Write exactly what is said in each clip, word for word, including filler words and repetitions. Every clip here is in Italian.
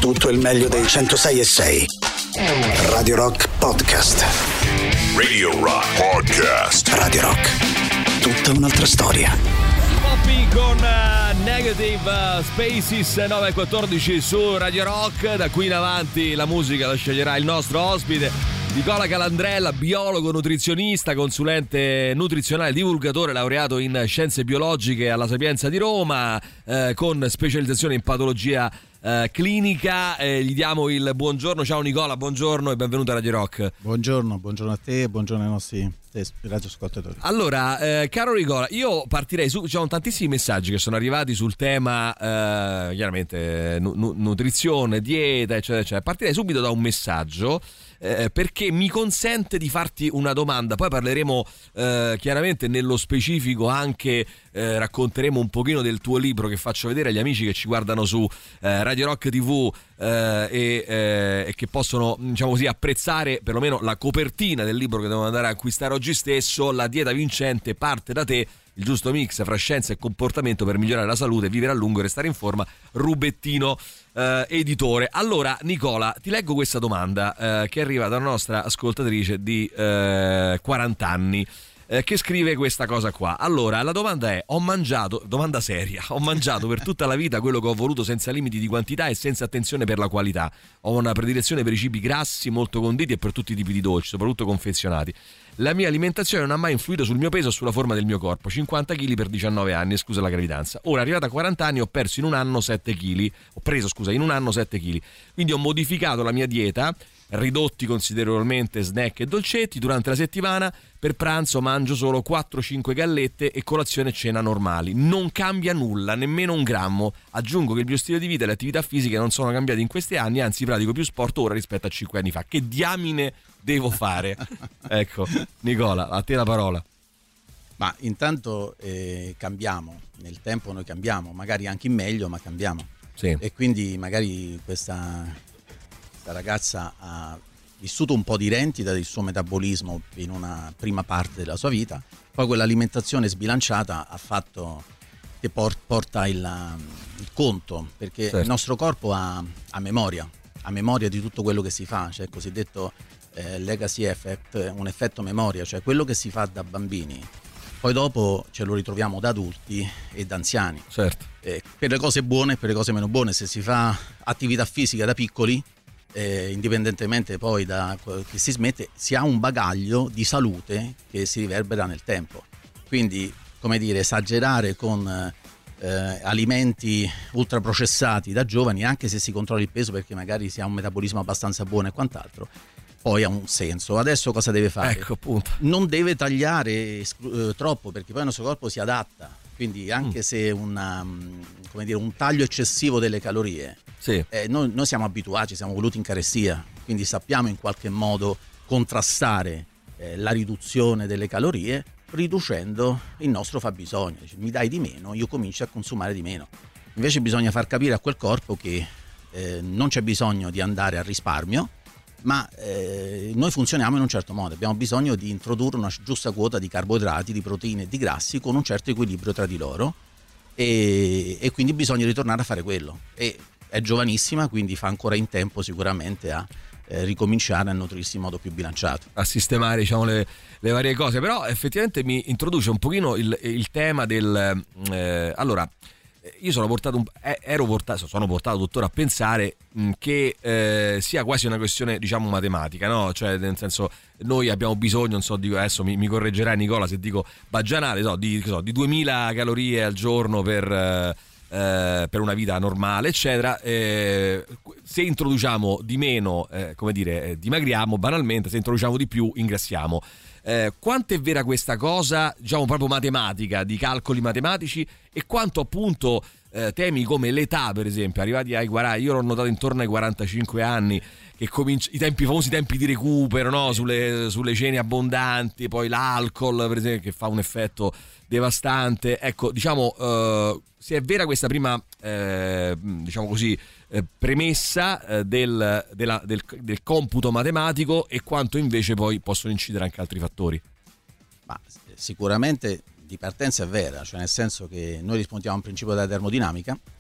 Tutto il meglio dei centosei e sei. Radio Rock Podcast. Radio Rock Podcast. Radio Rock. Tutta un'altra storia. Poppy con uh, Negative uh, Spaces nove e quattordici su Radio Rock. Da qui in avanti la musica la sceglierà il nostro ospite Nicola Calandrella, biologo, nutrizionista, consulente nutrizionale, divulgatore, laureato in scienze biologiche alla Sapienza di Roma, eh, con specializzazione in patologia eh, clinica. Eh, gli diamo il buongiorno. Ciao Nicola, buongiorno e benvenuto a Radio Rock. Buongiorno, buongiorno a te e buongiorno ai nostri radioascoltatori. Allora, eh, caro Nicola, io partirei su, ci sono tantissimi messaggi che sono arrivati sul tema, eh, chiaramente nu- nutrizione, dieta, eccetera, eccetera. Partirei subito da un messaggio eh, perché mi consente di farti una domanda. Poi parleremo eh, chiaramente nello specifico, anche eh, racconteremo un pochino del tuo libro che faccio vedere agli amici che ci guardano su eh, Radio Rock tivù eh, e, eh, e che possono, diciamo così, apprezzare perlomeno la copertina del libro che devono andare a acquistare oggi stesso. La dieta vincente parte da te, il giusto mix fra scienza e comportamento per migliorare la salute, vivere a lungo e restare in forma. Rubettino eh, editore. Allora Nicola, ti leggo questa domanda eh, che arriva da una nostra ascoltatrice di eh, quaranta anni eh, che scrive questa cosa qua. Allora la domanda è: ho mangiato, domanda seria, ho mangiato per tutta la vita quello che ho voluto senza limiti di quantità e senza attenzione per la qualità. Ho una predilezione per i cibi grassi, molto conditi e per tutti i tipi di dolci, soprattutto confezionati. La mia alimentazione non ha mai influito sul mio peso o sulla forma del mio corpo. cinquanta chili per diciannove anni, scusa la gravidanza. Ora, arrivata a quaranta anni, ho perso in un anno sette chili. Ho preso, scusa, in un anno sette chili. Quindi ho modificato la mia dieta, ridotti considerevolmente snack e dolcetti. Durante la settimana, per pranzo mangio solo quattro cinque gallette e colazione e cena normali. Non cambia nulla, nemmeno un grammo. Aggiungo che il mio stile di vita e le attività fisiche non sono cambiati in questi anni, anzi pratico più sport ora rispetto a cinque anni fa. Che diamine devo fare? Ecco, Nicola, a te la parola. Ma intanto eh, cambiamo, nel tempo noi cambiamo, magari anche in meglio, ma cambiamo. Sì. E quindi magari questa, questa ragazza ha vissuto un po' di rendita del suo metabolismo in una prima parte della sua vita, poi quell'alimentazione sbilanciata ha fatto che por- porta il, il conto, perché certo. Il nostro corpo ha, ha memoria, ha memoria di tutto quello che si fa, cioè il cosiddetto eh, legacy effect, un effetto memoria, cioè quello che si fa da bambini poi dopo ce lo ritroviamo da adulti e da anziani. Certo. Eh, per le cose buone e per le cose meno buone. Se si fa attività fisica da piccoli, eh, indipendentemente poi da che si smette, si ha un bagaglio di salute che si riverbera nel tempo. Quindi, come dire, esagerare con eh, alimenti ultraprocessati da giovani, anche se si controlla il peso perché magari si ha un metabolismo abbastanza buono e quant'altro, poi ha un senso. Adesso cosa deve fare? Ecco, appunto. Non deve tagliare eh, troppo, perché poi il nostro corpo si adatta. Quindi anche mm. se una, come dire, un taglio eccessivo delle calorie, sì. eh, noi, noi siamo abituati, siamo voluti in carestia, quindi sappiamo in qualche modo contrastare eh, la riduzione delle calorie riducendo il nostro fabbisogno. Dice, mi dai di meno, io comincio a consumare di meno. Invece bisogna far capire a quel corpo che eh, non c'è bisogno di andare a risparmio, ma eh, noi funzioniamo in un certo modo, abbiamo bisogno di introdurre una giusta quota di carboidrati, di proteine e di grassi con un certo equilibrio tra di loro, e, e quindi bisogna ritornare a fare quello. E è giovanissima, quindi fa ancora in tempo sicuramente a eh, ricominciare a nutrirsi in modo più bilanciato, a sistemare, diciamo, le, le varie cose. Però effettivamente mi introduce un pochino il, il tema del eh, allora io sono portato un, ero portato sono portato tuttora a pensare mh, che eh, sia quasi una questione, diciamo, matematica, no? Cioè, nel senso, noi abbiamo bisogno, non so, dico, adesso mi, mi correggerai Nicola se dico baggianale, no, di, so, di duemila calorie al giorno per eh, per una vita normale, eccetera. Eh, se introduciamo di meno, eh, come dire, eh, dimagriamo banalmente, se introduciamo di più ingrassiamo. Eh, quanto è vera questa cosa, diciamo proprio matematica, di calcoli matematici, e quanto appunto eh, temi come l'età, per esempio, arrivati ai quaranta, io l'ho notato intorno ai quarantacinque anni, che comincia i tempi, i famosi tempi di recupero, no? sulle, sulle cene abbondanti, poi l'alcol, per esempio, che fa un effetto devastante. Ecco, diciamo, eh, se è vera questa prima, eh, diciamo così, eh, premessa eh, del, della, del, del computo matematico, e quanto invece poi possono incidere anche altri fattori. Ma sicuramente di partenza è vera, cioè nel senso che noi rispondiamo a un principio della termodinamica,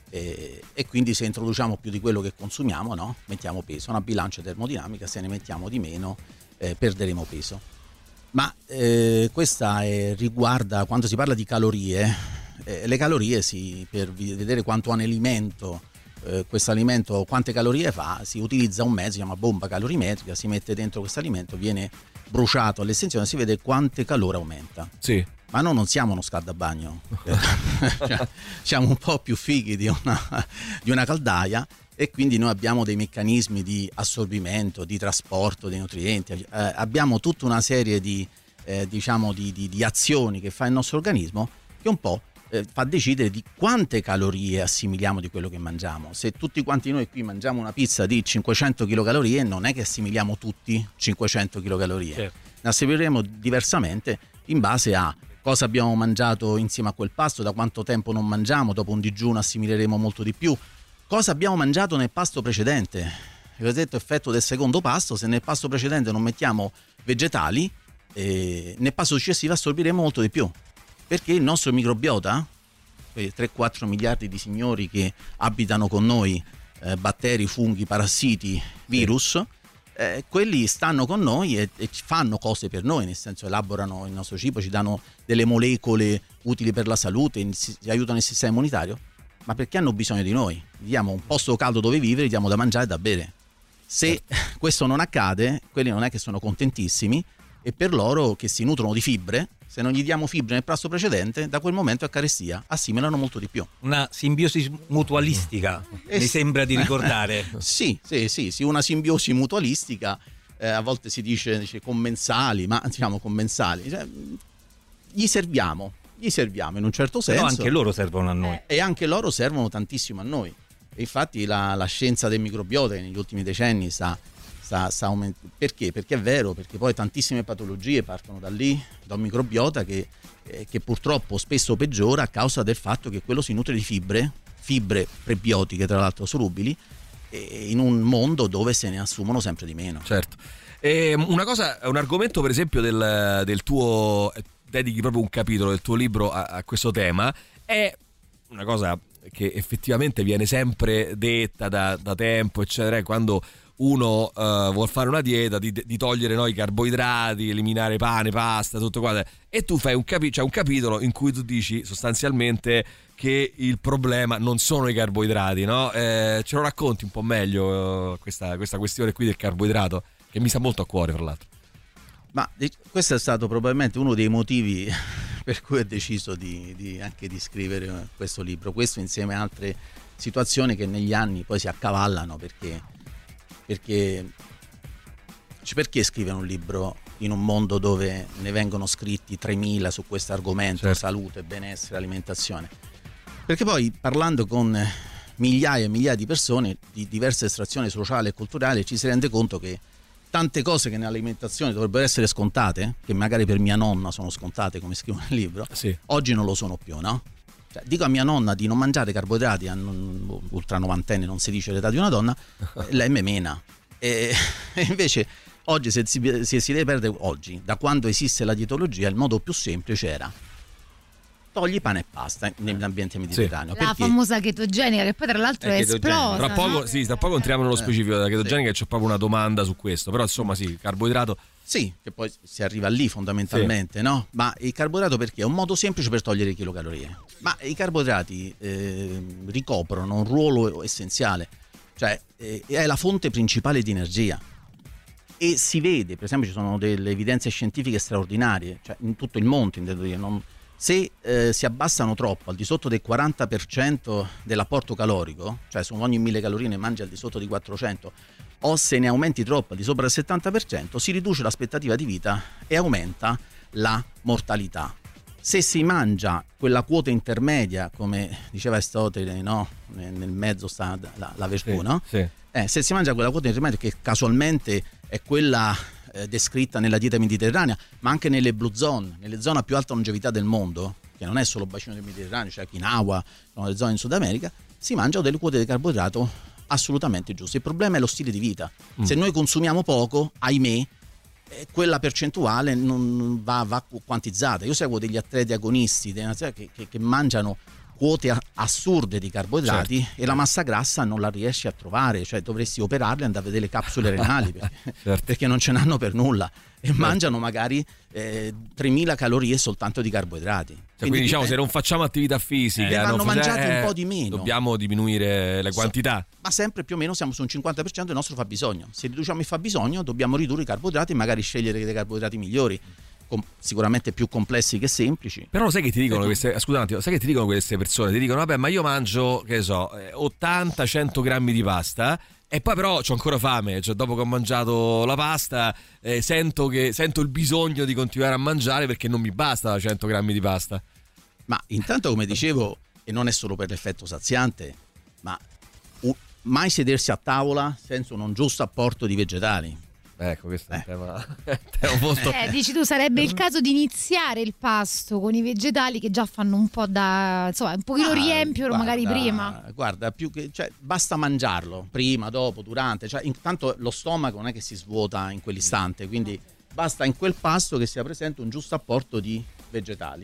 E, e quindi se introduciamo più di quello che consumiamo, no? Mettiamo peso, una bilancia termodinamica, se ne mettiamo di meno eh, perderemo peso. Ma eh, questa è, riguarda, quando si parla di calorie, eh, le calorie si, per vedere quanto ha un alimento, eh, questo alimento quante calorie fa, si utilizza un mezzo, si chiama bomba calorimetrica, si mette dentro questo alimento, viene bruciato all'estensione, si vede quante calore aumenta. Sì. Ma noi non siamo uno scaldabagno, cioè, siamo un po' più fighi di una, di una caldaia, e quindi noi abbiamo dei meccanismi di assorbimento, di trasporto dei nutrienti, eh, abbiamo tutta una serie di, eh, diciamo di, di, di azioni che fa il nostro organismo, che un po' eh, fa decidere di quante calorie assimiliamo di quello che mangiamo. Se tutti quanti noi qui mangiamo una pizza di cinquecento chilocalorie, non è che assimiliamo tutti cinquecento chilocalorie, certo. Ne assimilieremo diversamente in base a cosa abbiamo mangiato insieme a quel pasto, da quanto tempo non mangiamo, dopo un digiuno assimileremo molto di più, cosa abbiamo mangiato nel pasto precedente, il cosiddetto effetto del secondo pasto. Se nel pasto precedente non mettiamo vegetali, eh, nel pasto successivo assorbiremo molto di più, perché il nostro microbiota, quei tre quattro miliardi di signori che abitano con noi, eh, batteri, funghi, parassiti, virus, Eh, quelli stanno con noi e, e fanno cose per noi, nel senso elaborano il nostro cibo, ci danno delle molecole utili per la salute, ci aiutano il sistema immunitario, ma perché hanno bisogno di noi? Gli diamo un posto caldo dove vivere, gli diamo da mangiare e da bere. Se certo. questo non accade, quelli non è che sono contentissimi, e per loro che si nutrono di fibre, se non gli diamo fibre nel pasto precedente, da quel momento è carestia, assimilano molto di più. Una simbiosi mutualistica, eh, mi sembra di ricordare. sì, sì, sì, sì, una simbiosi mutualistica, eh, a volte si dice, dice commensali, ma diciamo commensali, cioè, gli serviamo, gli serviamo in un certo senso. Però anche loro servono a noi. E anche loro servono tantissimo a noi. E infatti la, la scienza del microbiota che negli ultimi decenni sta... Sta, sta aument- perché? Perché è vero, perché poi tantissime patologie partono da lì, da un microbiota che, eh, che purtroppo spesso peggiora a causa del fatto che quello si nutre di fibre, fibre prebiotiche tra l'altro solubili, eh, in un mondo dove se ne assumono sempre di meno. Certo. E una cosa, un argomento per esempio del, del tuo, dedichi proprio un capitolo del tuo libro a, a questo tema, è una cosa che effettivamente viene sempre detta da, da tempo, eccetera, quando uno uh, vuol fare una dieta di, di togliere no, i carboidrati, eliminare pane, pasta, tutto quanto, e tu fai un, capi- cioè un capitolo in cui tu dici sostanzialmente che il problema non sono i carboidrati, no? Eh, ce lo racconti un po' meglio uh, questa, questa questione qui del carboidrato, che mi sta molto a cuore, fra l'altro. Ma questo è stato probabilmente uno dei motivi per cui ho deciso di, di anche di scrivere questo libro, questo insieme a altre situazioni che negli anni poi si accavallano, perché perché perché scrivere un libro in un mondo dove ne vengono scritti tremila su questo argomento, certo. Salute, benessere, alimentazione? Perché poi parlando con migliaia e migliaia di persone di diversa estrazione sociale e culturale ci si rende conto che tante cose che nell'alimentazione dovrebbero essere scontate, che magari per mia nonna sono scontate come scrivo nel libro, sì. Oggi non lo sono più, no? Cioè, dico a mia nonna di non mangiare carboidrati, a non, ultra novantenne, non si dice l'età di una donna, lei me mena. E, e invece oggi se si, se si deve perdere, oggi, da quando esiste la dietologia, il modo più semplice era togli pane e pasta nell'ambiente mediterraneo. Sì. La famosa chetogenica, che poi tra l'altro è, è esplosa. Tra poco, sì, tra poco entriamo nello specifico della chetogenica, sì. C'è proprio una domanda su questo, però insomma sì, carboidrato. Sì, che poi si arriva lì fondamentalmente, sì. No? Ma il carboidrato perché? È un modo semplice per togliere chilocalorie. Ma i carboidrati eh, ricoprono un ruolo essenziale, cioè eh, è la fonte principale di energia. E si vede, per esempio ci sono delle evidenze scientifiche straordinarie, cioè in tutto il mondo, intendo dire, non, se eh, si abbassano troppo al di sotto del quaranta per cento dell'apporto calorico, cioè su ogni mille calorie ne mangi al di sotto di quattrocento, o se ne aumenti troppo al di sopra del settanta per cento, si riduce l'aspettativa di vita e aumenta la mortalità. Se si mangia quella quota intermedia, come diceva Aristotele, no? Nel mezzo sta la, la virtù, sì, no? Sì. Eh, se si mangia quella quota intermedia, che casualmente è quella eh, descritta nella dieta mediterranea, ma anche nelle blue zone, nelle zone a più alta longevità del mondo, che non è solo il bacino del Mediterraneo, cioè Okinawa, sono le zone in Sud America, si mangiano delle quote di carboidrato assolutamente giuste. Il problema è lo stile di vita. Mm. Se noi consumiamo poco, ahimè, eh, quella percentuale non va, va quantizzata. Io seguo degli atleti agonisti che, che, che mangiano quote assurde di carboidrati, certo, e la massa grassa non la riesci a trovare, cioè dovresti operarli e andare a vedere le capsule renali perché, certo, perché non ce n'hanno per nulla, e certo, mangiano magari eh, tremila calorie soltanto di carboidrati. Cioè, quindi, quindi diciamo, se non facciamo attività fisica, eh, vanno non mangiati eh, un po' di meno, dobbiamo diminuire le quantità. So, ma sempre più o meno siamo su un cinquanta per cento del nostro fabbisogno. Se riduciamo il fabbisogno dobbiamo ridurre i carboidrati e magari scegliere dei carboidrati migliori, com- sicuramente più complessi che semplici. Però sai che ti dicono queste, scusa un attimo, sai che ti dicono queste persone? Ti dicono vabbè, ma io mangio, che so, ottanta cento grammi di pasta, e poi però c'ho ancora fame, cioè dopo che ho mangiato la pasta eh, sento, che, sento il bisogno di continuare a mangiare perché non mi basta cento grammi di pasta. Ma intanto, come dicevo, e non è solo per l'effetto saziante, ma uh, mai sedersi a tavola senza un giusto apporto di vegetali. Ecco, questo è un eh. tema, tema molto... Eh, dici tu, sarebbe il caso di iniziare il pasto con i vegetali che già fanno un po' da, insomma, un pochino ah, riempiono magari prima. Guarda, più che, cioè, basta mangiarlo prima, dopo, durante, cioè, intanto lo stomaco non è che si svuota in quell'istante, quindi basta in quel pasto che sia presente un giusto apporto di vegetali.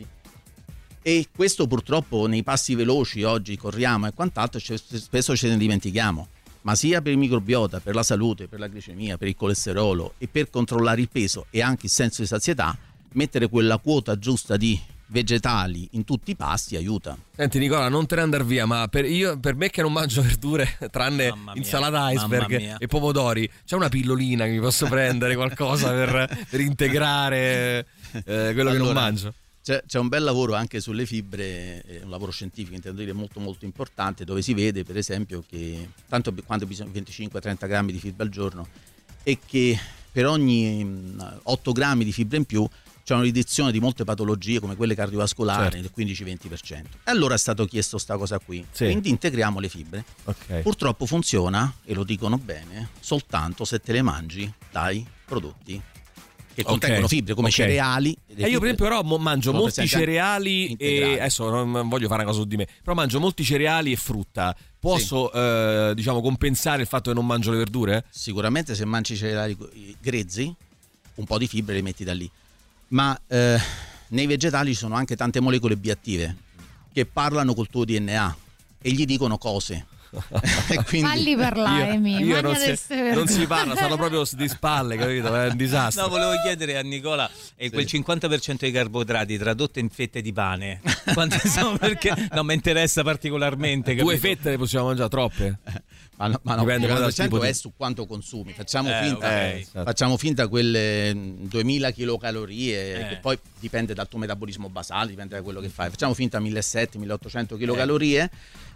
E questo purtroppo nei passi veloci oggi corriamo e quant'altro spesso ce ne dimentichiamo, ma sia per il microbiota, per la salute, per la glicemia, per il colesterolo e per controllare il peso e anche il senso di sazietà, mettere quella quota giusta di vegetali in tutti i pasti aiuta. Senti Nicola, non te ne andar via, ma per, io, per me che non mangio verdure tranne mia, insalata iceberg e pomodori, c'è una pillolina che mi posso prendere, qualcosa per, per integrare eh, quello allora, che non mangio? C'è, c'è un bel lavoro anche sulle fibre, eh, un lavoro scientifico, intendo dire molto molto importante, dove si vede per esempio che tanto quanto bisogna venticinque trenta grammi di fibra al giorno, e che per ogni mh, otto grammi di fibra in più c'è una riduzione di molte patologie come quelle cardiovascolari, certo, del quindici venti per cento. E allora è stato chiesto sta cosa qui, sì, quindi integriamo le fibre. Okay. Purtroppo funziona, e lo dicono bene, soltanto se te le mangi dai prodotti che contengono okay, fibre come okay, cereali. E io per esempio però mangio molti cereali e adesso non voglio fare una cosa su di me, però mangio molti cereali e frutta. Posso sì, eh, diciamo compensare il fatto che non mangio le verdure? Sicuramente se mangi cereali grezzi un po' di fibre le metti da lì, ma eh, nei vegetali ci sono anche tante molecole bioattive che parlano col tuo D N A e gli dicono cose. Quindi falli parlare, io, io non, si, non si parla, stanno proprio di spalle, capito? È un disastro. No, volevo chiedere a Nicola, e sì, quel cinquanta per cento dei carboidrati tradotto in fette di pane quante sono? Perché non mi interessa particolarmente, capito? Due fette le possiamo mangiare, troppe? Ma no, ma no, il cinquanta per cento è su quanto consumi. Facciamo eh, finta okay, esatto, facciamo finta quelle duemila chilocalorie, eh. che poi dipende dal tuo metabolismo basale, dipende da quello che fai. Facciamo finta millesettecento milleottocento chilocalorie.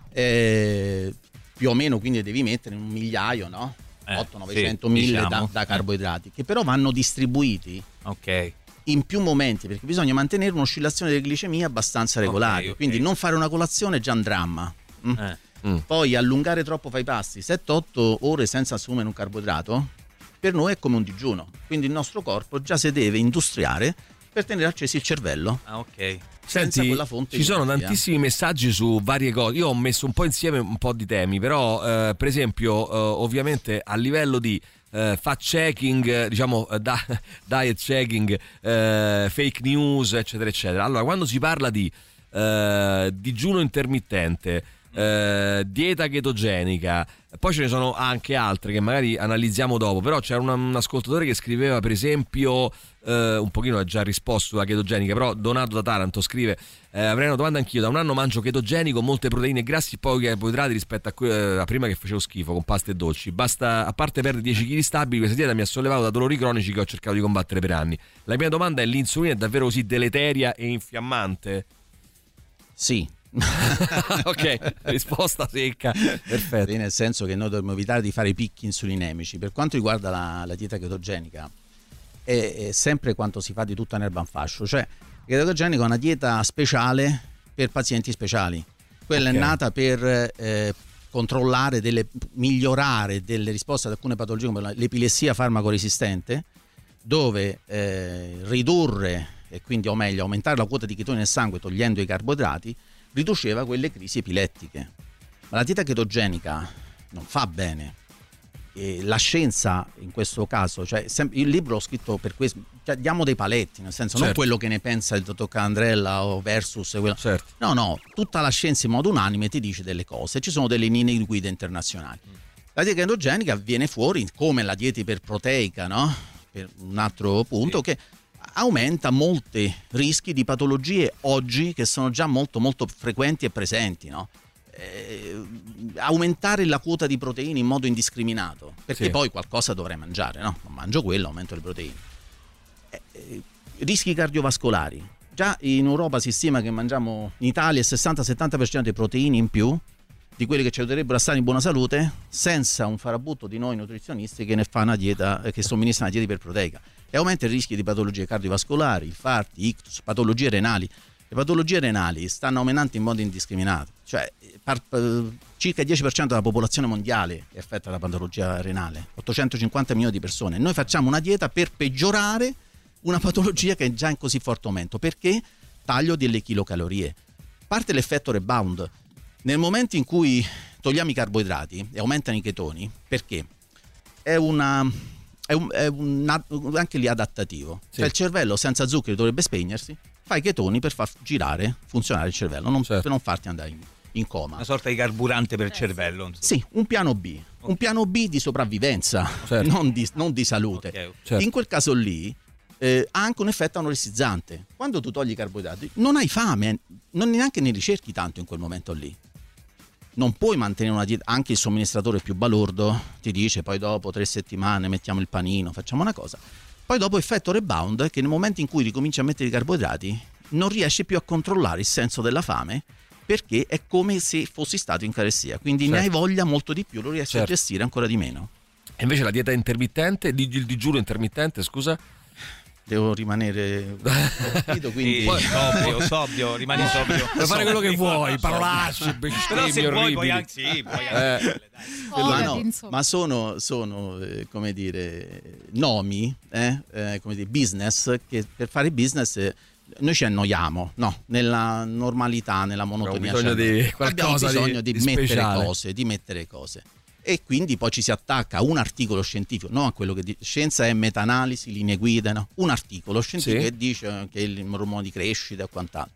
Eh, più o meno, quindi devi mettere un migliaio, no? Eh, otto novecento sì, mille diciamo, da, da carboidrati, eh, che però vanno distribuiti ok in più momenti, perché bisogna mantenere un'oscillazione di glicemia abbastanza regolare, okay, okay, quindi non fare una colazione è già un dramma. Mm? Eh. Mm. Poi allungare troppo fai pasti, sette otto ore senza assumere un carboidrato per noi è come un digiuno, quindi il nostro corpo già si deve industriare per tenere acceso il cervello. Ah, ok. Senti, ci sono tantissimi messaggi su varie cose. Io ho messo un po' insieme un po' di temi, però eh, per esempio eh, ovviamente a livello di eh, fact checking, diciamo da, diet checking, eh, fake news, eccetera eccetera. Allora, quando si parla di eh, digiuno intermittente, eh, dieta chetogenica, poi ce ne sono anche altre che magari analizziamo dopo, però c'era un, un ascoltatore che scriveva per esempio eh, un pochino ha già risposto sulla chetogenica, però Donato da Taranto scrive eh, avrei una domanda anch'io, da un anno mangio ketogenico, molte proteine e grassi, pochi carboidrati rispetto a, que- a prima che facevo schifo con pasta e dolci, basta, a parte perdere dieci chili stabili, questa dieta mi ha sollevato da dolori cronici che ho cercato di combattere per anni. La mia domanda è: l'insulina è davvero così deleteria e infiammante? Sì. Ok, risposta secca, perfetto. Nel senso che noi dobbiamo evitare di fare picchi insulinemici. Per quanto riguarda la, la dieta chetogenica, è, è sempre quanto si fa di tutta l'erba un fascio, cioè la chetogenica è una dieta speciale per pazienti speciali. Quella okay, è nata per eh, controllare delle, migliorare delle risposte ad alcune patologie come l'epilessia farmacoresistente, dove eh, ridurre e quindi o meglio aumentare la quota di chetoni nel sangue togliendo i carboidrati riduceva quelle crisi epilettiche. Ma la dieta chetogenica non fa bene, E la scienza in questo caso, cioè il libro l'ho scritto per questo, cioè diamo dei paletti, nel senso, certo, non quello che ne pensa il dottor Calandrella o versus quello. Certo. No, no, tutta la scienza in modo unanime ti dice delle cose, ci sono delle linee guida internazionali. La dieta chetogenica viene fuori come la dieta iperproteica, no? Per un altro punto, sì, che aumenta molti rischi di patologie oggi che sono già molto molto frequenti e presenti, no? Eh, aumentare la quota di proteine in modo indiscriminato, perché sì, poi qualcosa dovrei mangiare, no? Non mangio quello, aumento le proteine. Eh, eh, rischi cardiovascolari. Già in Europa si stima che mangiamo in Italia il sessanta settanta per cento di proteine in più di quelli che ci aiuterebbero a stare in buona salute, senza un farabutto di noi nutrizionisti che ne fa una dieta, che somministra una dieta iperproteica, e aumenta il rischio di patologie cardiovascolari, infarti, ictus, patologie renali. Le patologie renali stanno aumentando in modo indiscriminato, cioè par, eh, circa il dieci per cento della popolazione mondiale è affetta da patologia renale, ottocentocinquanta milioni di persone. Noi facciamo una dieta per peggiorare una patologia che è già in così forte aumento. Perché? Taglio delle chilocalorie. Parte l'effetto rebound. Nel momento in cui togliamo i carboidrati e aumentano i chetoni, perché? È una... è, un, è un, anche lì adattativo. Sì. Cioè il cervello senza zuccheri dovrebbe spegnersi, fai i chetoni per far girare, funzionare il cervello, non, certo, per non farti andare in, in coma. Una sorta di carburante per il cervello. Insomma. Sì, un piano B, okay, un piano B di sopravvivenza, certo, non, di, non di salute. Okay, certo. In quel caso lì eh, ha anche un effetto anoressizzante. Quando tu togli i carboidrati non hai fame, non neanche ne ricerchi tanto in quel momento lì. Non puoi mantenere una dieta, anche il somministratore più balordo ti dice poi dopo tre settimane mettiamo il panino, facciamo una cosa. Poi dopo effetto rebound, che nel momento in cui ricominci a mettere i carboidrati non riesci più a controllare il senso della fame, perché è come se fossi stato in carestia, quindi certo, ne hai voglia molto di più, lo riesci, certo, a gestire ancora di meno. E invece la dieta intermittente, il digiuno intermittente, scusa? Devo rimanere colpito, quindi sì, poi, sobrio, sobrio, rimani sobrio. Puoi fare quello che vuoi, parolacce, però se vuoi puoi anche, sì, puoi anche eh. ma, no, ma sono, sono eh, come dire, nomi, eh, eh, come dire, business, che per fare business eh, noi ci annoiamo, no, nella normalità, nella monotonia. Abbiamo bisogno di qualcosa, abbiamo bisogno di, di, di mettere speciale. cose, di mettere cose. E quindi poi ci si attacca a un articolo scientifico, non a quello che dice scienza è meta-analisi, linee guida, no? Un articolo scientifico, sì, che dice che il ormone di crescita e quant'altro.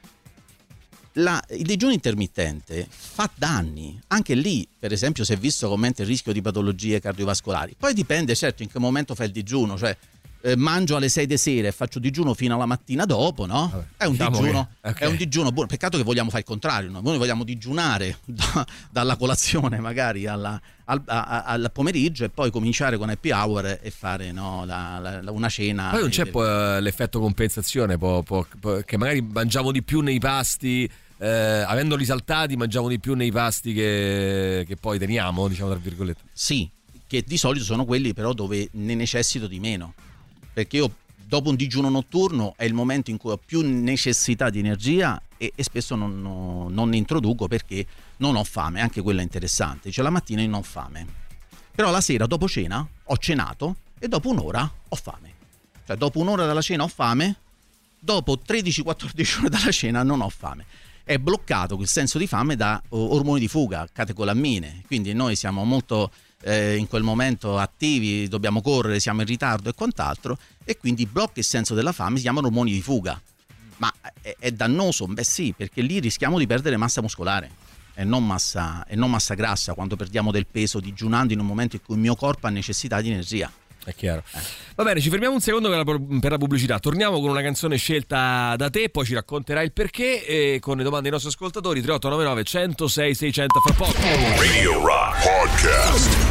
La, il digiuno intermittente fa danni, anche lì per esempio si è visto che aumenta il rischio di patologie cardiovascolari. Poi dipende certo in che momento fai il digiuno, cioè eh, mangio alle sei di sera e faccio digiuno fino alla mattina dopo, no? Vabbè, è un diciamo digiuno che, okay, è un digiuno buono. Peccato che vogliamo fare il contrario, no? Noi vogliamo digiunare da, dalla colazione magari alla, al, a, al pomeriggio e poi cominciare con happy hour e fare, no, la, la, una cena. Poi non c'è poi l'effetto compensazione, può, può, può, che magari mangiamo di più nei pasti, eh, avendoli saltati mangiamo di più nei pasti che, che poi teniamo, diciamo tra virgolette. Sì, che di solito sono quelli però dove ne necessito di meno. Perché io dopo un digiuno notturno è il momento in cui ho più necessità di energia e, e spesso non, no, non ne introduco perché non ho fame, anche quella è interessante, cioè la mattina io non ho fame, però la sera dopo cena ho cenato e dopo un'ora ho fame, cioè dopo un'ora dalla cena ho fame, dopo tredici quattordici ore dalla cena non ho fame. È bloccato il senso di fame da ormoni di fuga, catecolammine, quindi noi siamo molto eh, in quel momento attivi, dobbiamo correre, siamo in ritardo e quant'altro, e quindi blocca il senso della fame, si chiamano ormoni di fuga. Ma è, è dannoso? Beh sì, perché lì rischiamo di perdere massa muscolare e non massa, e non massa grassa quando perdiamo del peso digiunando in un momento in cui il mio corpo ha necessità di energia. È chiaro. Va bene, ci fermiamo un secondo per la, per la pubblicità. Torniamo con una canzone scelta da te, poi ci racconterai il perché e con le domande ai nostri ascoltatori. Tre otto nove nove uno zero sei sei zero zero fra poco. Radio Rock Podcast.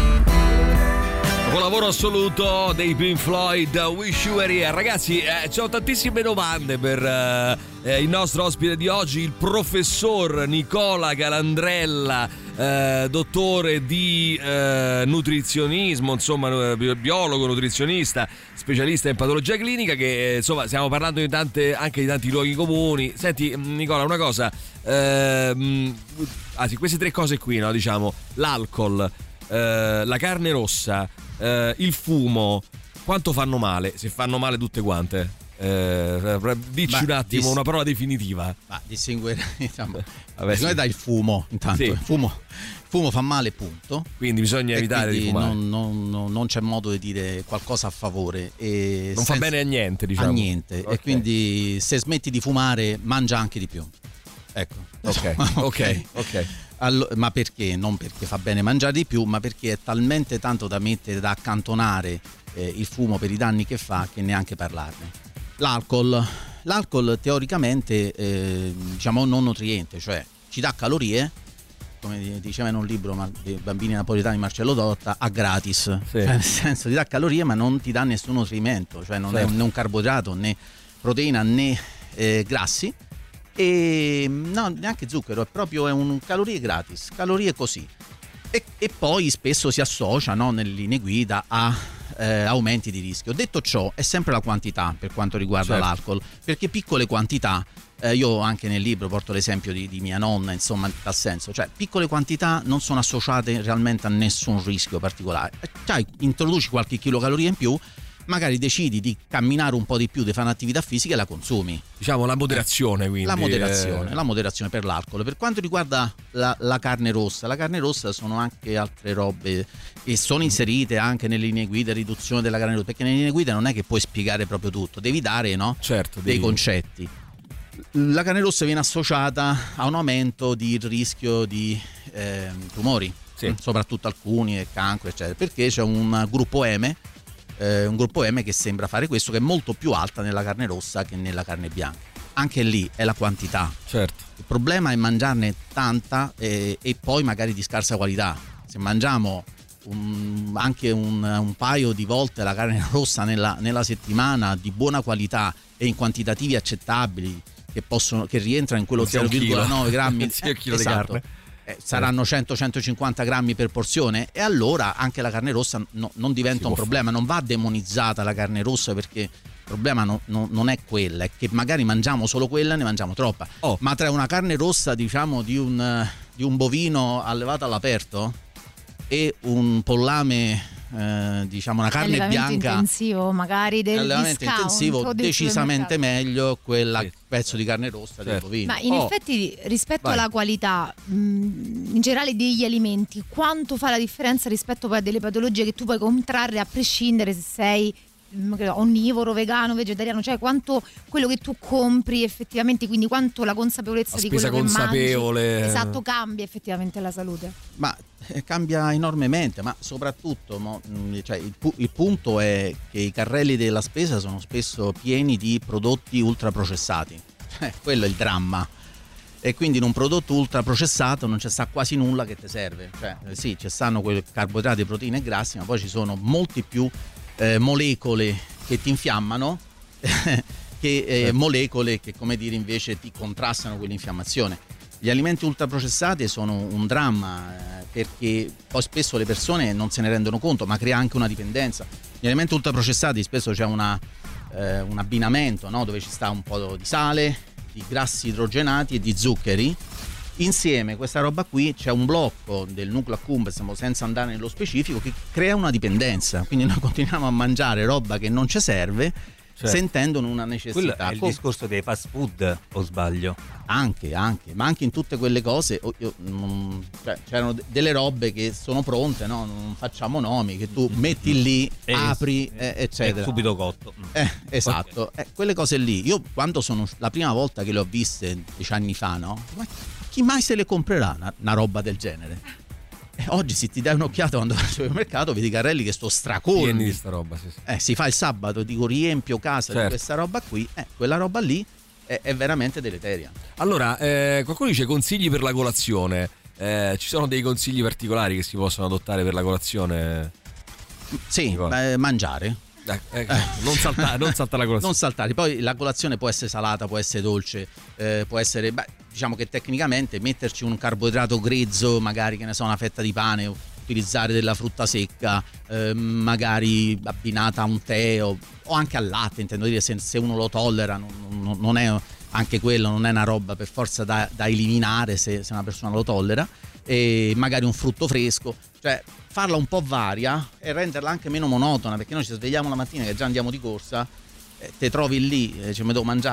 Lavoro assoluto dei Pink Floyd, Wish You Were Here. Ragazzi, eh, ci sono tantissime domande per eh, il nostro ospite di oggi, il professor Nicola Calandrella, eh, dottore di eh, nutrizionismo, insomma biologo, nutrizionista, specialista in patologia clinica, che insomma stiamo parlando di tante, anche di tanti luoghi comuni. Senti Nicola, una cosa, ehm, anzi queste tre cose qui, no, diciamo l'alcol, eh, la carne rossa, Uh, il fumo, quanto fanno male? Se fanno male tutte quante? Uh, dici ma un attimo dis- una parola definitiva. Ma distinguere, diciamo, dai il fumo intanto. Sì. Il fumo, fumo fa male, punto. Quindi bisogna E evitare quindi di fumare. Non, non- non- non c'è modo di dire qualcosa a favore. E Non fa senza- bene a niente, diciamo. A niente. Ok. E quindi se smetti di fumare, mangia anche di più. Ecco. Ok, ok, ok. Allo- ma perché? Non perché fa bene mangiare di più, ma perché è talmente tanto da mettere, da accantonare eh, il fumo per i danni che fa, che neanche parlarne. L'alcol, l'alcol teoricamente eh, diciamo non nutriente, cioè ci dà calorie, come diceva in un libro ma, dei bambini napoletani di Marcello Dotta, a gratis. Sì. Cioè, nel senso, ti dà calorie ma non ti dà nessun nutrimento, cioè non Certo. è né un carboidrato né proteina né eh, grassi. E no, neanche zucchero, è proprio è un calorie gratis, calorie così. E, e poi spesso si associa, no, nelle linee guida a eh, aumenti di rischio. Detto ciò, è sempre la quantità per quanto riguarda Certo. l'alcol, perché piccole quantità, eh, io anche nel libro porto l'esempio di, di mia nonna, insomma, in tal senso, cioè piccole quantità non sono associate realmente a nessun rischio particolare. Eh, Cioè, introduci qualche chilocaloria in più, magari decidi di camminare un po' di più, di fare un'attività fisica e la consumi. Diciamo la moderazione, quindi. La moderazione, eh, la moderazione per l'alcol. Per quanto riguarda la, la carne rossa, la carne rossa sono anche altre robe che sono inserite anche nelle linee guida, riduzione della carne rossa, perché nelle linee guida non è che puoi spiegare proprio tutto, devi dare, no, Certo, dei devi- concetti. La carne rossa viene associata a un aumento di rischio di ehm, tumori, Sì. soprattutto alcuni, e cancro, eccetera, perché c'è un gruppo M, eh, un gruppo M che sembra fare questo, che è molto più alta nella carne rossa che nella carne bianca. Anche lì è la quantità. Certo. Il problema è mangiarne tanta e, e poi magari di scarsa qualità. Se mangiamo un- anche un, un paio di volte la carne rossa nella, nella settimana di buona qualità e in quantitativi accettabili, che possono che rientrano in quello Non sia un zero virgola nove chilo. grammi, Non sia un chilo di esatto. carne. Eh, saranno cento centocinquanta grammi per porzione, e allora anche la carne rossa no- non diventa Si un può problema, non va demonizzata la carne rossa, perché il problema no- no- non è quella, è che magari mangiamo solo quella e ne mangiamo troppa. Oh. Ma tra una carne rossa, diciamo, di un, eh, di un bovino allevato all'aperto e un pollame, eh, diciamo una carne Allevamento bianca, intensivo, magari del allevamento discount intensivo, o del decisamente supermercato. meglio quella Sì, pezzo di carne rossa del certo. bovino. Ma in Oh. effetti rispetto Vai. alla qualità mh, in generale degli alimenti, quanto fa la differenza rispetto poi a delle patologie che tu puoi contrarre a prescindere se sei mh, che so, onnivoro, vegano, vegetariano, cioè quanto quello che tu compri effettivamente, quindi quanto la consapevolezza La di spesa quello che consapevole. mangi, esatto, cambia effettivamente la salute. Ma eh, cambia enormemente, ma soprattutto mo, mh, cioè, il, pu- il punto è che i carrelli della spesa sono spesso pieni di prodotti ultraprocessati. Eh, quello è il dramma. E quindi in un prodotto ultraprocessato non c'è sta quasi nulla che ti serve. Cioè, eh, sì, ci stanno quei carboidrati, proteine e grassi, ma poi ci sono molti più eh, molecole che ti infiammano che eh, molecole che, come dire, invece ti contrastano quell'infiammazione. Gli alimenti ultraprocessati sono un dramma, eh, perché poi spesso le persone non se ne rendono conto, ma crea anche una dipendenza. Gli alimenti ultraprocessati spesso c'è una, eh, un abbinamento, no? Dove ci sta un po' di sale, di grassi idrogenati e di zuccheri. Insieme questa roba qui c'è un blocco del nucleo accumbens, senza andare nello specifico, che crea una dipendenza. Quindi noi continuiamo a mangiare roba che non ci serve, Certo. sentendone una Quello necessità. è il Com- discorso dei fast food, o sbaglio? Anche, anche, ma anche in tutte quelle cose, oh, io, mm, cioè, c'erano de- delle robe che sono pronte, no? Non facciamo nomi, che tu metti lì, Eh, apri, sì, eh, È eccetera. subito cotto. Eh, esatto, eh, quelle cose lì. Io quando sono la prima volta che le ho viste dieci anni fa, no? Ma chi mai se le comprerà una, una roba del genere? Eh, oggi se ti dai un'occhiata quando vai al supermercato vedi carrelli che sto Pieni stracolmi. di sta roba, sì, sì. Eh, si fa il sabato, dico riempio casa Certo. di questa roba qui, eh, quella roba lì è, è veramente deleteria. Allora, eh, qualcuno dice consigli per la colazione. Eh, ci sono dei consigli particolari che si possono adottare per la colazione? Sì, Nicola. eh, mangiare. Eh, eh, non saltare, non saltare la colazione. Non saltare, poi la colazione può essere salata, può essere dolce, eh, può essere, beh, diciamo che tecnicamente metterci un carboidrato grezzo, magari che ne so, una fetta di pane, utilizzare della frutta secca, eh, magari abbinata a un tè o, o anche al latte, intendo dire, se, se uno lo tollera, non, non- non è anche quello, non è una roba per forza da, da eliminare se, se una persona lo tollera, e magari un frutto fresco, cioè farla un po' varia e renderla anche meno monotona, perché noi ci svegliamo la mattina che già andiamo di corsa, eh, te trovi lì, eh, cioè mi devo mangiare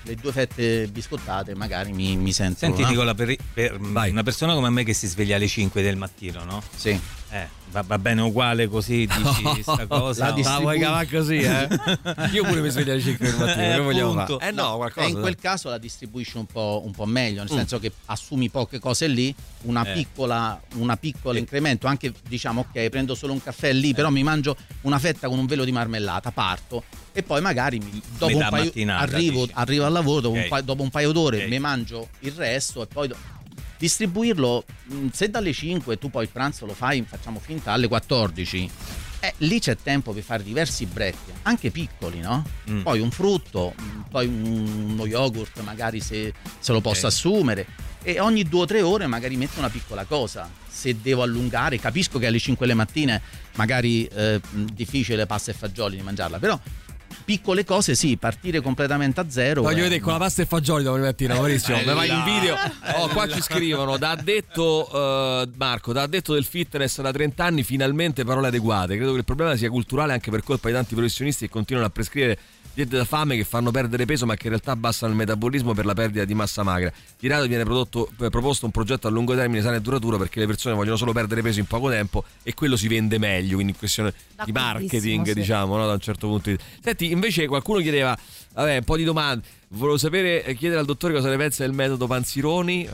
le due fette biscottate magari mi, mi sento. Senti no? Nicola, per, per una persona come me che si sveglia alle cinque del mattino, no? Sì. Eh, va, va bene uguale così, dici sta cosa. La distribu- vuoi cavare così, eh? Io pure mi sveglio alle cinque del mattino, eh, che vogliamo fare? Eh no, no, qualcosa. E in quel caso la distribuisci un po', un po' meglio, nel mm. senso che assumi poche cose lì, una eh. piccola, una piccola eh. incremento, anche diciamo ok, prendo solo un caffè lì, eh. però mi mangio una fetta con un velo di marmellata, parto e poi magari mi, dopo un paio, arrivo, arrivo al lavoro, dopo, okay. un paio, dopo un paio d'ore okay. mi mangio il resto e poi do- distribuirlo, se dalle cinque tu poi il pranzo lo fai, facciamo finta alle quattordici, eh, lì c'è tempo per fare diversi break, anche piccoli, no? Mm. Poi un frutto, poi uno yogurt magari se, se lo posso okay. assumere, e ogni due o tre ore magari metto una piccola cosa. Se devo allungare, capisco che alle cinque le mattine magari è eh, difficile pasta e fagioli di mangiarla, però piccole cose sì, partire completamente a zero. Voglio eh, vedere con la pasta e fagioli domani mattina, Maurizio. Mi vai in video. Oh, qua ci scrivono: da addetto uh, Marco, da addetto del fitness da trenta anni, finalmente parole adeguate. Credo che il problema sia culturale anche per colpa di tanti professionisti che continuano a prescrivere diete da fame che fanno perdere peso ma che in realtà abbassano il metabolismo per la perdita di massa magra. Di rado viene prodotto, eh, proposto un progetto a lungo termine sano e duraturo perché le persone vogliono solo perdere peso in poco tempo e quello si vende meglio, quindi in questione di marketing, sì. diciamo, no? Da un certo punto di vista. Senti, invece qualcuno chiedeva, vabbè, un po' di domande. Volevo sapere, chiedere al dottore cosa ne pensa del metodo Panzironi,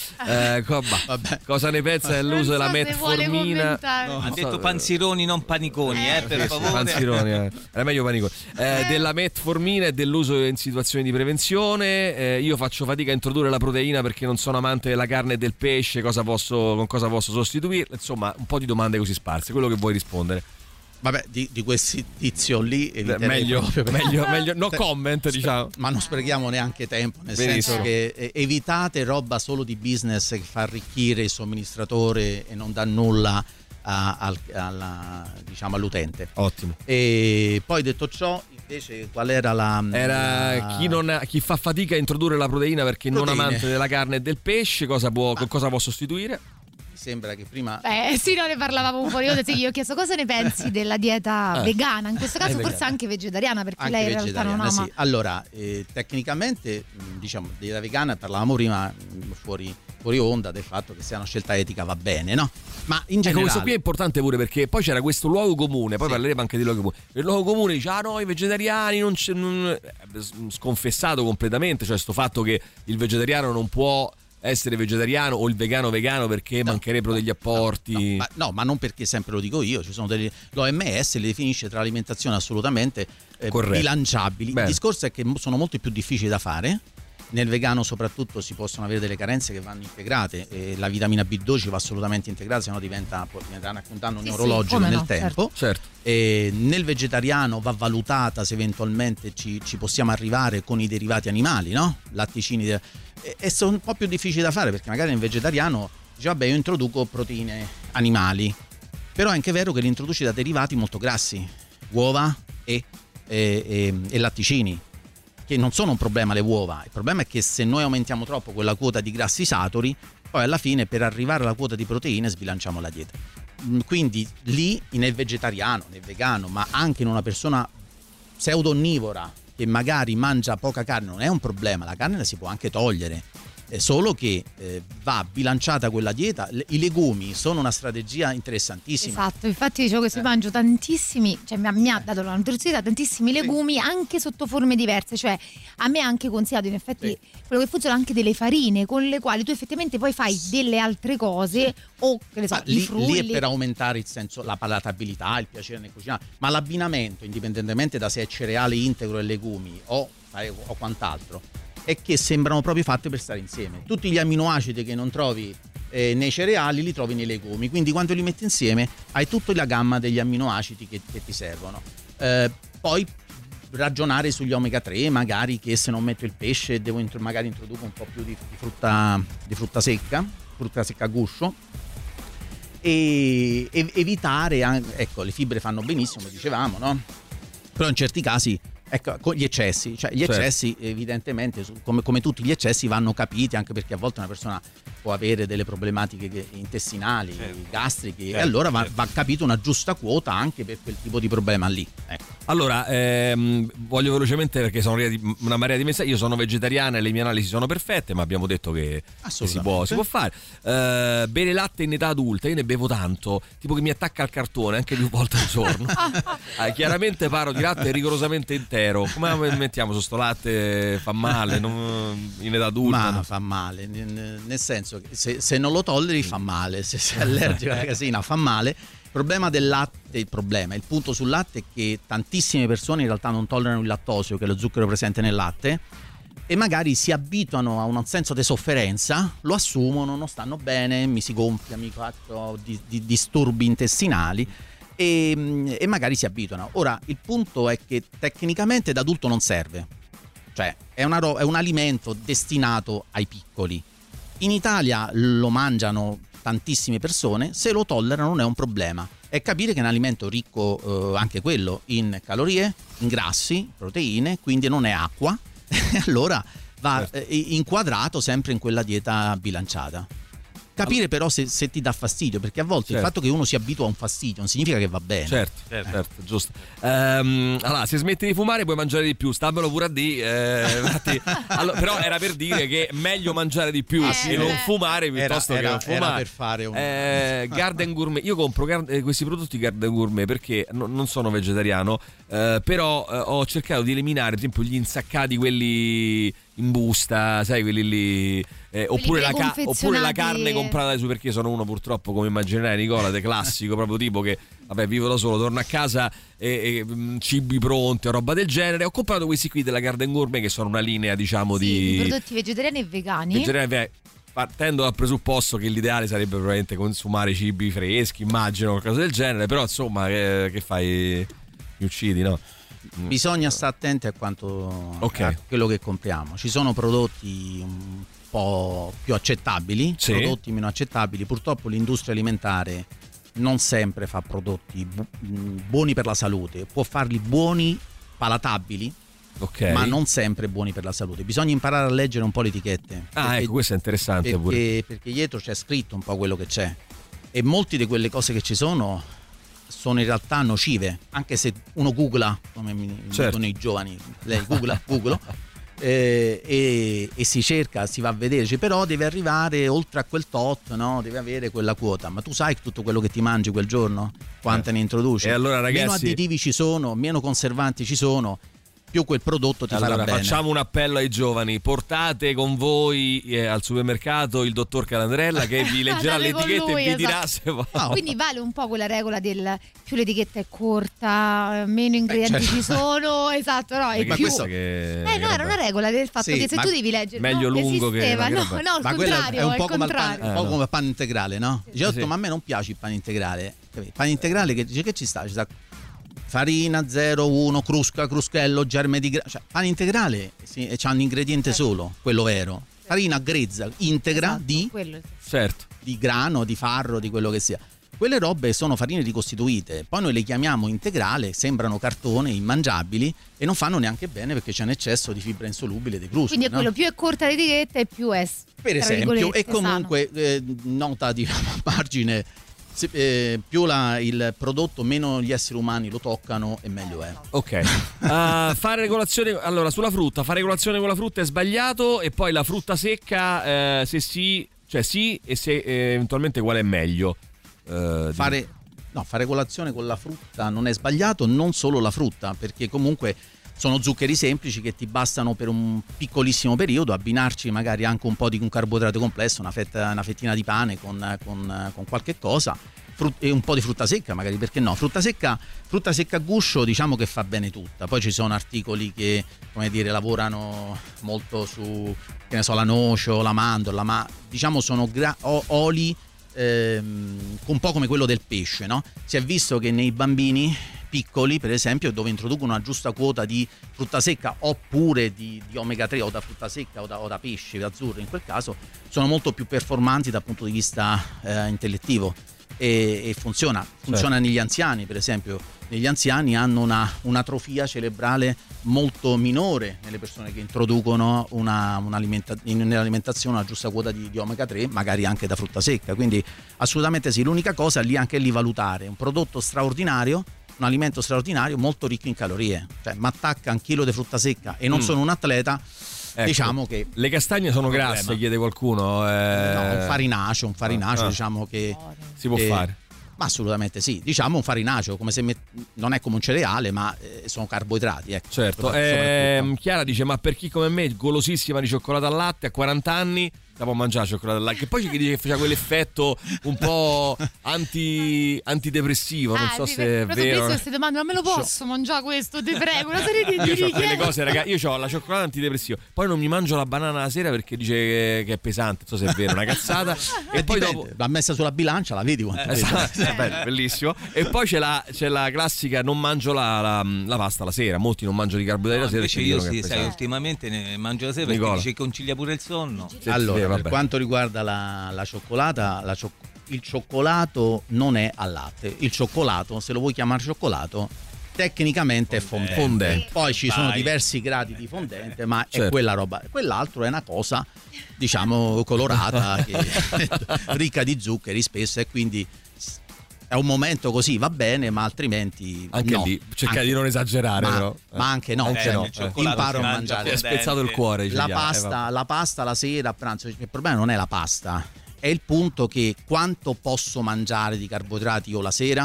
eh, co- bah, cosa ne pensa dell'uso so della metformina. No, ha detto Panzironi, non Paniconi, eh, eh per sì, favore. Panzironi, eh. Era meglio Paniconi. Eh, della metformina e dell'uso in situazioni di prevenzione. Eh, io faccio fatica a introdurre la proteina perché non sono amante della carne e del pesce. Cosa posso, con cosa posso sostituirla? Insomma, un po' di domande così sparse. Quello che vuoi rispondere. Vabbè, di, di questi tizio lì meglio, meglio, meglio no comment, diciamo. Ma non sprechiamo neanche tempo, nel Benissimo. senso che eh, evitate roba solo di business che fa arricchire il somministratore e non dà nulla a, a, alla, diciamo, all'utente. Ottimo. E poi detto ciò, invece qual era la... Era la... Chi, non, chi fa fatica a introdurre la proteina perché Proteine. non amante della carne e del pesce, cosa può, con cosa può sostituire? Sembra che prima Beh sì, noi ne parlavamo un po' di volte. Io ho chiesto cosa ne pensi della dieta eh. vegana, in questo caso forse anche vegetariana, perché anche lei in realtà non ama sì. Allora eh, tecnicamente diciamo dieta vegana, parlavamo prima fuori, fuori onda del fatto che sia una scelta etica, va bene, no? Ma in generale ecco, questo qui è importante pure perché poi c'era questo luogo comune, poi sì. parleremo anche di luogo comune. Il luogo comune dice ah no, i vegetariani non, c'è, non sconfessato completamente, cioè sto fatto che il vegetariano non può essere vegetariano o il vegano vegano perché no, mancherebbero degli apporti. No, no, ma, no, ma non perché sempre lo dico io, ci sono delle, l'O M S le definisce tra alimentazione assolutamente eh, bilanciabili. Bene. Il discorso è che sono molto più difficili da fare. Nel vegano soprattutto si possono avere delle carenze che vanno integrate e la vitamina B dodici va assolutamente integrata, se no diventa, diventerà un danno sì, neurologico sì, nel no, tempo. Certo. certo. E nel vegetariano va valutata se eventualmente ci, ci possiamo arrivare con i derivati animali, no? Latticini de- e, e sono un po' più difficili da fare perché magari nel vegetariano dice vabbè io introduco proteine animali, però è anche vero che li introduci da derivati molto grassi, uova e, e, e, e latticini, che non sono un problema le uova, il problema è che se noi aumentiamo troppo quella quota di grassi saturi, poi alla fine per arrivare alla quota di proteine sbilanciamo la dieta. Quindi lì nel vegetariano, nel vegano, ma anche in una persona pseudo-onnivora che magari mangia poca carne non è un problema, la carne la si può anche togliere. Eh, solo che eh, va bilanciata quella dieta. Le, i legumi sono una strategia interessantissima. Esatto, infatti dicevo che se eh. mangio tantissimi, cioè mi ha, mi ha dato la nutrizione tantissimi legumi, sì. anche sotto forme diverse, cioè a me ha anche consigliato in effetti sì. quello che funziona anche delle farine con le quali tu effettivamente poi fai delle altre cose sì. o che ne so, lì, i frulli. Lì è per aumentare il senso, la palatabilità, il piacere nel cucinare, ma l'abbinamento, indipendentemente da se è cereale integro e legumi o, o quant'altro, è che sembrano proprio fatte per stare insieme. Tutti gli amminoacidi che non trovi eh, nei cereali li trovi nei legumi, quindi quando li metti insieme hai tutta la gamma degli amminoacidi che, che ti servono. Eh, poi ragionare sugli omega tre, magari che se non metto il pesce devo intro- magari introduco un po' più di, di, frutta, di frutta secca, frutta secca a guscio, e, e evitare, ecco, le fibre fanno benissimo, dicevamo, no? Però in certi casi ecco, con gli eccessi, cioè gli eccessi certo. evidentemente come, come tutti gli eccessi vanno capiti, anche perché a volte una persona può avere delle problematiche intestinali, certo. gastriche, certo, e allora va, certo. va capito una giusta quota anche per quel tipo di problema lì, ecco. Allora, ehm, voglio velocemente, perché sono arrivati una marea di messaggi. Io sono vegetariana e le mie analisi sono perfette, ma abbiamo detto che, che si, può, si può fare. Uh, bere latte in età adulta, io ne bevo tanto, tipo che mi attacca al cartone anche più volte al giorno. uh, chiaramente parlo di latte rigorosamente intero. Come mettiamo su sto latte? Fa male non, in età adulta? Ma no? fa male, nel senso che se, se non lo tolleri fa male, se sei allergico alla casina fa male. Il problema del latte, il problema, il punto sul latte è che tantissime persone in realtà non tollerano il lattosio, che è lo zucchero presente nel latte, e magari si abituano a un senso di sofferenza, lo assumono, non stanno bene, mi si gonfia, mi faccio di, di disturbi intestinali e, e magari si abituano. Ora, il punto è che tecnicamente da adulto non serve, cioè è, una, è un alimento destinato ai piccoli. In Italia lo mangiano tantissime persone, se lo tollerano non è un problema. È capire che è un alimento ricco eh, anche quello in calorie, in grassi, proteine, quindi non è acqua, e allora va eh, inquadrato sempre in quella dieta bilanciata. Capire però se, se ti dà fastidio, perché a volte certo. il fatto che uno si abitua a un fastidio non significa che va bene. Certo, certo, eh. certo giusto. Um, allora, se smetti di fumare puoi mangiare di più, stammelo pure a dire. Eh, infatti, allora, però era per dire che è meglio mangiare di più eh, e non fumare piuttosto era, che non fumare. Era per fare un... eh, Garden Gourmet. Io compro gar- questi prodotti Garden Gourmet perché no, non sono vegetariano, eh, però eh, ho cercato di eliminare, per esempio, gli insaccati, quelli in busta, sai, quelli lì. Eh, oppure, la ca- oppure la carne comprata su, perché sono uno purtroppo, come immaginerai Nicola, de classico, proprio tipo che vabbè vivo da solo, torno a casa e, e mh, cibi pronti o roba del genere. Ho comprato questi qui della Garden Gourmet, che sono una linea diciamo sì, di, di prodotti vegetariani e vegani. Vegetariani e partendo dal presupposto che l'ideale sarebbe probabilmente consumare cibi freschi, immagino, qualcosa del genere, però insomma che, che fai? Mi uccidi, no? Bisogna stare attenti a quanto okay. a quello che compriamo. Ci sono prodotti un po' più accettabili, sì. prodotti meno accettabili. Purtroppo l'industria alimentare non sempre fa prodotti bu- buoni per la salute, può farli buoni, palatabili, okay. ma non sempre buoni per la salute. Bisogna imparare a leggere un po' le etichette. Ah, perché, ecco, questo è interessante perché, pure. Perché dietro c'è scritto un po' quello che c'è, e molte di quelle cose che ci sono sono in realtà nocive, anche se uno googla, come mi certo. dicono i giovani, lei googla, googlo, eh, e, e si cerca, si va a vedere, cioè, però deve arrivare oltre a quel tot, no? Deve avere quella quota. Ma tu sai tutto quello che ti mangi quel giorno? Quante eh. ne introduci? E allora, ragazzi, meno additivi ci sono, meno conservanti ci sono, più quel prodotto ti allora, farà bene. Facciamo un appello ai giovani: portate con voi eh, al supermercato il dottor Calandrella, che vi leggerà le etichette lui, e vi dirà se va. Oh. Quindi vale un po' quella regola del più l'etichetta è corta, meno ingredienti eh, certo. ci sono, esatto, no, e ma più questo che, eh no, che era una regola del fatto sì, che se tu devi leggere meglio no, lungo esisteva, che no, no, no, ma al contrario, è un po' al come il contrario. pane, un po' come il pane integrale, no? Dice, eh, sì. ma a me non piace il pane integrale. Il pane integrale che dice che ci sta, ci sta farina zero uno, crusca, cruschello, germe di gra- cioè pane integrale sì, e c'ha un ingrediente solo, quello vero. Farina grezza, integra esatto, di quello. certo. di grano, di farro, di quello che sia. Quelle robe sono farine ricostituite, poi noi le chiamiamo integrale, sembrano cartone, immangiabili e non fanno neanche bene perché c'è un eccesso di fibra insolubile dei cruschi. Quindi è no? quello più è corta l'etichetta e più è per esempio, e comunque eh, nota di margine. Se, eh, più la, il prodotto meno gli esseri umani lo toccano e meglio è. Ok. uh, fare regolazione, allora sulla frutta, fare regolazione con la frutta è sbagliato, e poi la frutta secca eh, se sì, cioè sì, e se eh, eventualmente quale è meglio. Uh, fare no, fare colazione con la frutta non è sbagliato, non solo la frutta, perché comunque sono zuccheri semplici che ti bastano per un piccolissimo periodo, abbinarci magari anche un po' di un carboidrato complesso, una, fetta, una fettina di pane con, con, con qualche cosa, frut- e un po' di frutta secca magari, perché no? Frutta secca, frutta secca a guscio diciamo che fa bene tutta. Poi ci sono articoli che, come dire, lavorano molto su, che ne so, la noce o la mandorla, ma diciamo sono gra- o- oli ehm, un po' come quello del pesce, no? Si è visto che nei bambini piccoli, per esempio, dove introducono una giusta quota di frutta secca oppure di, di omega tre o da frutta secca o da, o da pesce, da azzurro in quel caso, sono molto più performanti dal punto di vista eh, intellettivo e, e funziona, funziona certo. Negli anziani, per esempio, negli anziani hanno una, un'atrofia cerebrale molto minore nelle persone che introducono una, un'alimenta- nell'alimentazione una giusta quota di, di omega tre, magari anche da frutta secca, quindi assolutamente sì. L'unica cosa lì anche lì valutare un prodotto straordinario un alimento straordinario, molto ricco in calorie. Cioè, mi attacca un chilo di frutta secca e non mm. sono un atleta, ecco, diciamo che le castagne sono grasse, chiede qualcuno. Eh... No, un farinaceo, un farinaceo, ah. diciamo che si può che, fare. Ma assolutamente sì, diciamo un farinaceo, come se met- non è come un cereale, ma eh, sono carboidrati. Ecco, certo. Eh, Chiara dice: ma per chi come me, golosissima di cioccolato al latte a quaranta anni, la può mangiare cioccolato al latte? Che poi c'è chi dice che faceva quell'effetto un po' anti, antidepressivo. Non ah, so se è vero. Queste domande, ma me lo posso mangiare questo? Ti prego, una serie di io ho quelle cose, ragazzi. Io ho la cioccolata antidepressivo, poi non mi mangio la banana la sera perché dice che, che è pesante. Non so se è vero, una cazzata. e, e poi dipende, dopo l'ha messa sulla bilancia, la vedi quanto eh, esatto. Eh, bello, bellissimo. E poi c'è la, c'è la classica: non mangio la, la, la pasta la sera. Molti non mangiano di carboidrati no, la sera. Invece io sì, sai, ultimamente ne mangio la sera perché Nicola. dice che concilia pure il sonno. Allora, sì, per quanto riguarda la, la cioccolata, la cioc- il cioccolato non è al latte. Il cioccolato, se lo vuoi chiamare cioccolato, tecnicamente fondente. è fondente. fondente. Poi ci Vai. sono diversi gradi di fondente, ma certo. è quella roba. Quell'altro è una cosa, diciamo, colorata, che, ricca di zuccheri spesso, e quindi è un momento così, va bene, ma altrimenti anche no. lì cerca anche, di non esagerare, ma, però. ma anche no, anche eh, no. Eh. imparo a mangiare. Ti è spezzato il cuore. La Giulia. pasta, eh, la pasta la sera a pranzo, il problema non è la pasta, è il punto che quanto posso mangiare di carboidrati io la sera.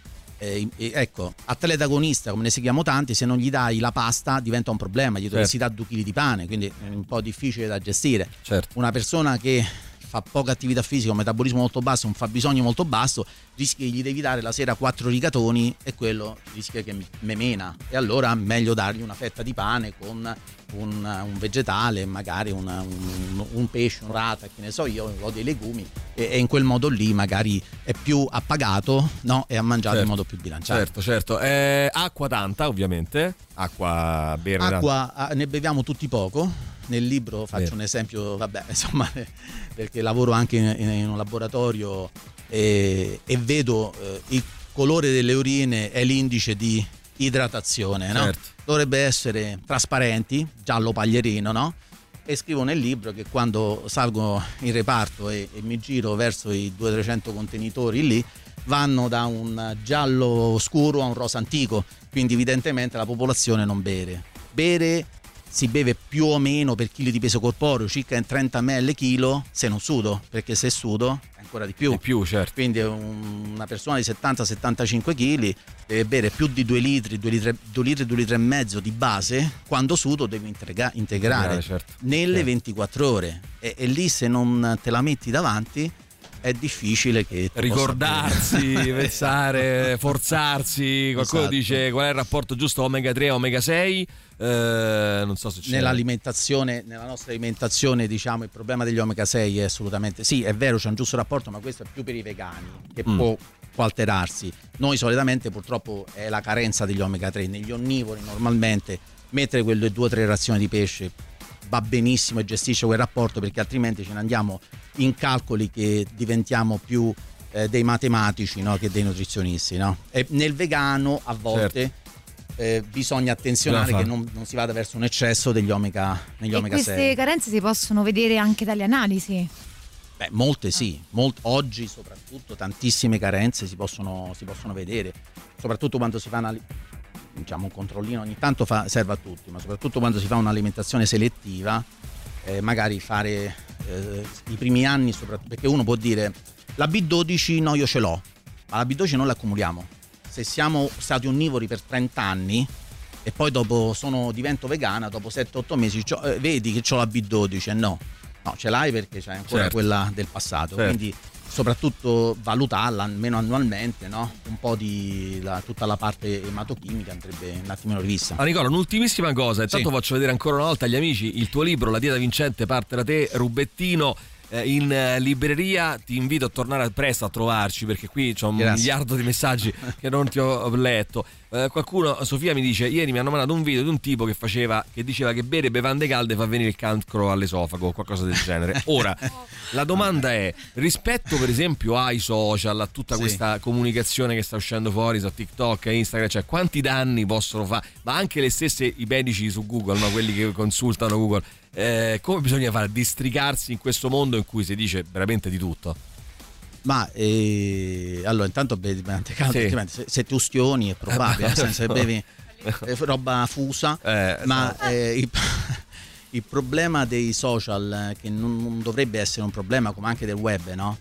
Eh, ecco, atleta agonista come ne seguiamo tanti, se non gli dai la pasta diventa un problema, gli dovresti certo. dare due chili di pane, quindi è un po' difficile da gestire. Certo. Una persona che fa poca attività fisica, un metabolismo molto basso, un fabbisogno molto basso, rischi gli devi dare la sera quattro rigatoni e quello rischia che me mena, e allora meglio dargli una fetta di pane con un, un vegetale, magari una, un, un pesce, un rata, che ne so io, ho dei legumi, e, e in quel modo lì magari è più appagato, no? E ha mangiato certo. in modo più bilanciato. Certo, certo. Eh, acqua tanta, ovviamente. Acqua bere. Acqua ah, ne beviamo tutti poco. Nel libro faccio Vero. un esempio, vabbè, insomma, perché lavoro anche in, in un laboratorio e, e vedo eh, il colore delle urine è l'indice di idratazione, no? Certo. Dovrebbe essere trasparenti, giallo paglierino, no? E scrivo nel libro che quando salgo in reparto e, e mi giro verso i duecento trecento contenitori lì, vanno da un giallo scuro a un rosa antico, quindi evidentemente la popolazione non bere. Bere si beve più o meno per chili di peso corporeo, circa in trenta millilitri chilo, se non sudo, perché se sudo è ancora di più. Di più, certo. Quindi un, una persona di settanta settantacinque chili deve bere più di due litri, due litri, due litri, due litri e mezzo di base. Quando sudo devo integra- integrare certo. nelle certo. ventiquattro ore, e, e lì se non te la metti davanti è difficile che ricordarsi, pensare, forzarsi. Qualcuno esatto. dice qual è il rapporto giusto omega tre omega sei. Eh, non so se c'è. Nell'alimentazione, nella nostra alimentazione, diciamo, il problema degli omega sei è assolutamente sì, è vero, c'è un giusto rapporto, ma questo è più per i vegani, che mm. può, può alterarsi. Noi solitamente purtroppo è la carenza degli omega tre. Negli onnivori normalmente mettere quelle due o tre razioni di pesce va benissimo e gestisce quel rapporto, perché altrimenti ce ne andiamo in calcoli che diventiamo più eh, dei matematici, no, che dei nutrizionisti, no? E nel vegano a volte certo. Eh, bisogna attenzionare che non, non si vada verso un eccesso degli omega, negli e omega sei. Queste carenze si possono vedere anche dalle analisi? Beh, molte sì, Molt, oggi soprattutto tantissime carenze si possono, si possono vedere, soprattutto quando si fa una, diciamo, un controllino ogni tanto fa, serve a tutti, ma soprattutto quando si fa un'alimentazione selettiva, eh, magari fare eh, i primi anni, soprattutto, perché uno può dire la B dodici no, io ce l'ho, ma la B dodici non la accumuliamo. Se siamo stati onnivori per trenta anni e poi dopo sono, divento vegana, dopo sette otto mesi eh, vedi che ho la B dodici, e no, no, ce l'hai perché c'è ancora certo. quella del passato, certo. quindi soprattutto valutarla almeno annualmente, no? Un po' di la, tutta la parte ematochimica andrebbe un attimino rivista. Ah, Nicola, un'ultimissima cosa, intanto sì. faccio vedere ancora una volta agli amici il tuo libro La dieta vincente parte da te, Rubettino, in libreria. Ti invito a tornare presto a trovarci, perché qui c'ho un Grazie. miliardo di messaggi che non ti ho letto. Eh, qualcuno, Sofia mi dice, ieri mi hanno mandato un video di un tipo che faceva, che diceva che bere bevande calde fa venire il cancro all'esofago o qualcosa del genere. Ora la domanda è, rispetto per esempio ai social, a tutta sì. questa comunicazione che sta uscendo fuori su TikTok e Instagram, cioè quanti danni possono fare, ma anche le stesse i medici su Google, no? Quelli che consultano Google, eh, come bisogna fare? Districarsi in questo mondo in cui si dice veramente di tutto? Ma eh, allora intanto bevi tante calde, Sì. se, se tu ustioni è probabile, nel senso se bevi eh, roba fusa, Eh, ma eh, il, il problema dei social, eh, che non, non dovrebbe essere un problema come anche del web, no?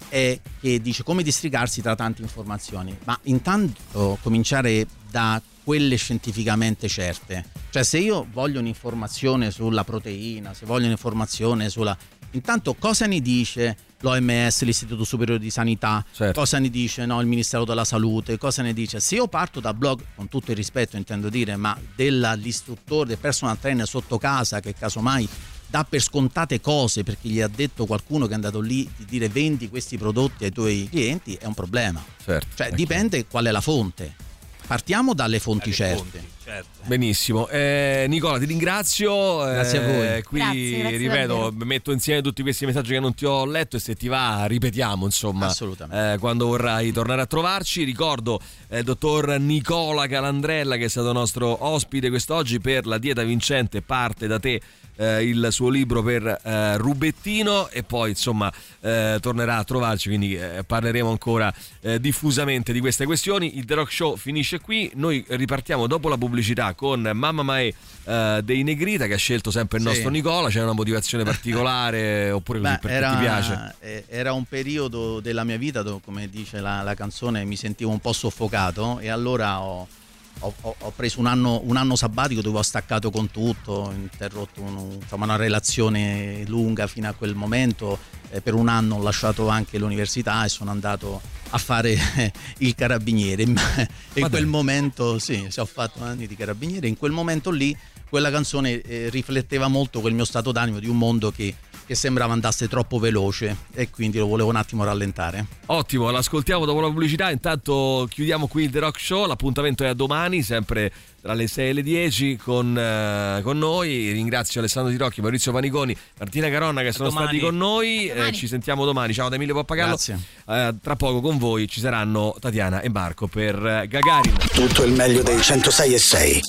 È che dice come districarsi tra tante informazioni, ma intanto cominciare da quelle scientificamente certe, cioè se io voglio un'informazione sulla proteina, se voglio un'informazione sulla... Intanto cosa ne dice l'O M S, l'Istituto Superiore di Sanità, Certo. cosa ne dice no, il Ministero della Salute, cosa ne dice? Se io parto da blog, con tutto il rispetto intendo dire, ma dell'istruttore, del personal trainer sotto casa che casomai dà per scontate cose perché gli ha detto qualcuno che è andato lì di dire vendi questi prodotti ai tuoi clienti, è un problema. Certo. Cioè Ecco. dipende qual è la fonte. Partiamo dalle fonti Dalle certe. fonti, certo. Benissimo, eh, Nicola ti ringrazio. Grazie a voi. Qui Grazie, grazie ripeto, davvero. metto insieme tutti questi messaggi che non ti ho letto e se ti va ripetiamo insomma. Assolutamente. eh, quando vorrai tornare a trovarci. Ricordo eh, il dottor Nicola Calandrella che è stato nostro ospite quest'oggi per La dieta vincente parte da te. Eh, il suo libro per eh, Rubettino e poi insomma eh, tornerà a trovarci, quindi eh, parleremo ancora eh, diffusamente di queste questioni. Il The Rock Show finisce qui, noi ripartiamo dopo la pubblicità con Mamma Mae eh, dei Negrita che ha scelto sempre il Sì. nostro Nicola. C'è una motivazione particolare oppure così Beh, perché era, ti piace? eh, era un periodo della mia vita dove, come dice la, la canzone, mi sentivo un po' soffocato e allora ho, ho, ho preso un anno, un anno sabbatico dove ho staccato con tutto, ho interrotto un, insomma, una relazione lunga fino a quel momento, eh, per un anno ho lasciato anche l'università e sono andato a fare il carabiniere. In Ma quel dai. momento sì, sì, ho fatto anni di carabiniere, in quel momento lì quella canzone eh, rifletteva molto quel mio stato d'animo di un mondo che, che sembrava andasse troppo veloce e quindi lo volevo un attimo rallentare. Ottimo, l'ascoltiamo dopo la pubblicità. Intanto chiudiamo qui il The Rock Show. L'appuntamento è a domani, sempre tra le sei e le dieci con, eh, con noi. Ringrazio Alessandro Di Rocchi, Maurizio Paniconi, Martina Caronna che sono domani. stati con noi. Domani. Eh, ci sentiamo domani. Ciao da Emilio Pappagallo. Grazie. Eh, tra poco con voi ci saranno Tatiana e Marco per eh, Gagarin. Tutto il meglio dei centosei e sei.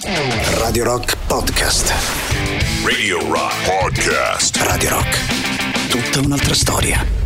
Radio Rock Podcast. Radio Rock Podcast. Radio Rock. Tutta un'altra storia.